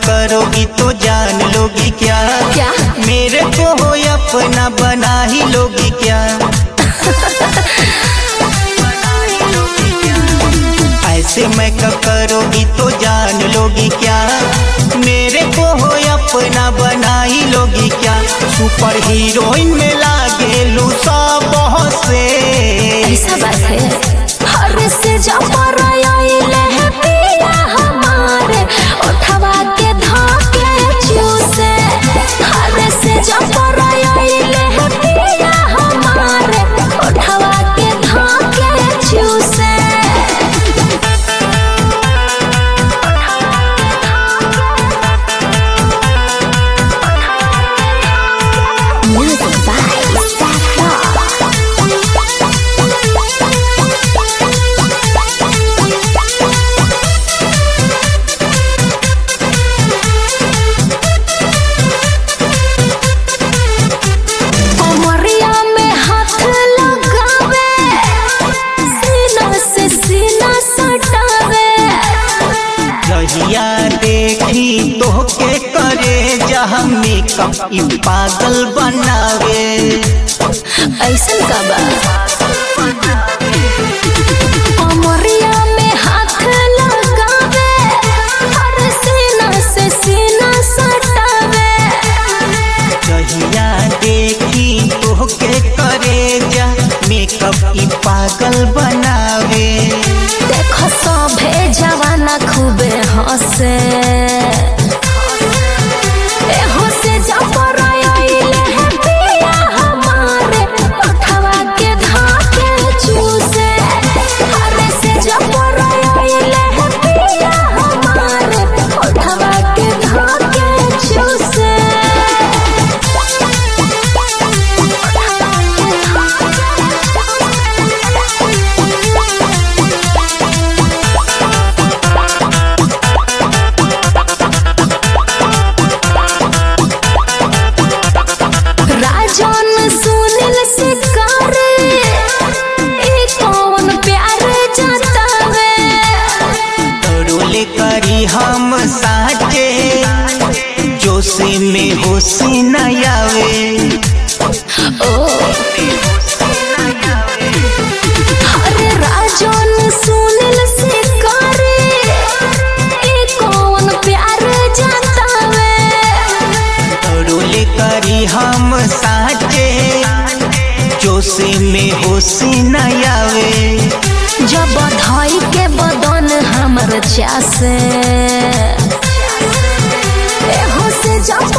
करोगी तो जान लोगी क्या? क्या? मेरे को हो अपना बना ही लोगी क्या? ऐसे मेकअप करोगी तो जान लोगी क्या? मेरे को हो अपना बना ही लोगी क्या? सुपर हीरोइन में लागे लूसा बहुत से। ऐसा बात है। हर से जबर आइले है पिया हमारे उठवा के धाके चूसे। हर से जबर आइले है पिया हमारे उठवा के धाके चूसे। Music by Saffron. कमरिया में हाथ लगावे, सीना से सीना सटावे। जहिया देखी तोहके करे जहाँ मेकअप ई पागल बनावे। ऐसन का बा? कमरिया में हाथ लगावे, हर सीना से सीना सटावे। जहिया देखी तोहके करे जा मेकअप ई पागल बनावे। देखो सभे जवाना खूबे हंसे। ए हंसे जबर आइले है पिया हमारे उठवा के धाके चूसे। हरे से जबर आइले है पिया हमारे उठवा के धाके चूसे। राजन सुनील शिकारी ई कौन प्यार जतावे। तोड़ले करी हम साचे जोशी में होशी न आवे। ओ अरे राजन सुनील शिकारी ई कौन प्यार जतावे। तोड़ले करी हम साचे जोशी में होशी न आवे। जब धाई के बदन हमर चासे। ए हो से जब